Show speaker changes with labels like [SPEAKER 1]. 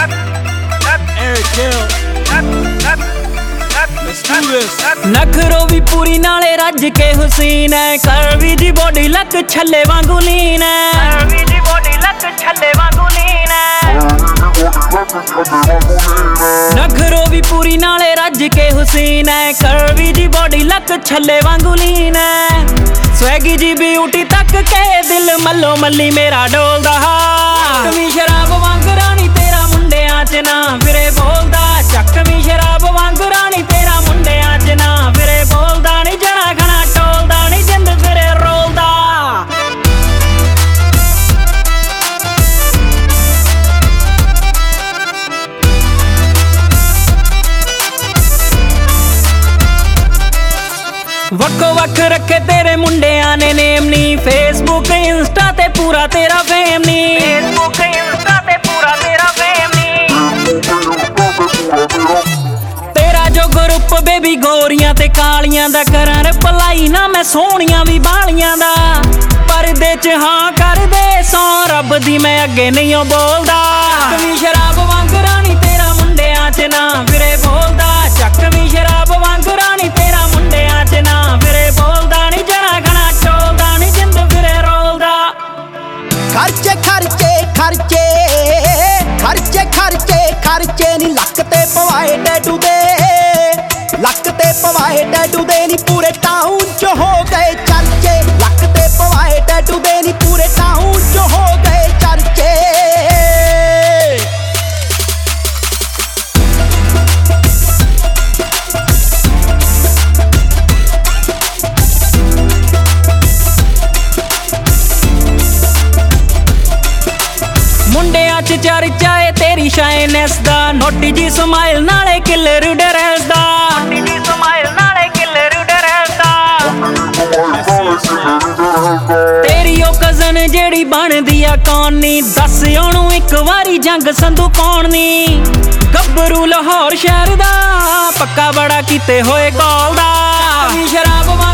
[SPEAKER 1] नखरो भी पूरी नाले रज के हुसीन है, करवी दी बॉडी लक छल्ले वांगू लीन है, नखरो भी पूरी नाले रज के हुसीन है, करवी दी बॉडी लक छल्ले वांगू लीन है, स्वैगी जी ब्यूटी तक के दिल मल्लो मल्ली मेरा डोलदा, चकवी शराब वांग रानी तेरा मुंडियां च ना फिरे बोलदा, चकवी शराब वांग रानी तेरा मुंडियां च ना फिरे बोलदा, नी जना खना टोलदा नी जिंद फिरे रोलदा। वक्को वक् रखे तेरे मुंडियां ने नेम नी, फेसबुक इंस्टा ते पूरा तेरा फेम नी, फेसबुक इंस्टा ते पूरा तेरा फेम नी, तेरा जो ग्रुप बेबी गोरियां ते कालियां दा करां रिप्लाई ना मैं सोहणियां भी बालियां दा, परदे च हाँ कर दे सौ रब दी मैं अगे नहीं बोलदा, चकवी शराब वांग रानी तेरा मुंडियां च ना फिरे बोलदा, चकवी शराब वांग रानी तेरा मुंडियां च ना फिरे बोलदा, नी जना खना टोलदा नी जिंद फिरे रोलदा।
[SPEAKER 2] खर्चे खर्चे खर्चे खर्चे खर्चे खर्चे नी लक ते पवाए डैडू दे, लक ते पवाए डैडू दे नी पूरे टाउन च हो गए चर्चे, लक ते पवाए डैडू दे नी पूरे टाउन च हो गए चर्चे।
[SPEAKER 1] मुंडियां च चर्चा है तेरी शाइनेस दा, नोटी जी स्माइल नाले किलर डरेस दा, नोटी जी स्माइल नाले किलर डरेस दा, तेरी ओ कज़न जेड़ी बनदी आ कौन नी, दस ओनू एक वारी जंग संधू कौन नी, गब्बरू लाहौर शहर दा पक्का बड़ा कीते होए कॉल दा, शराब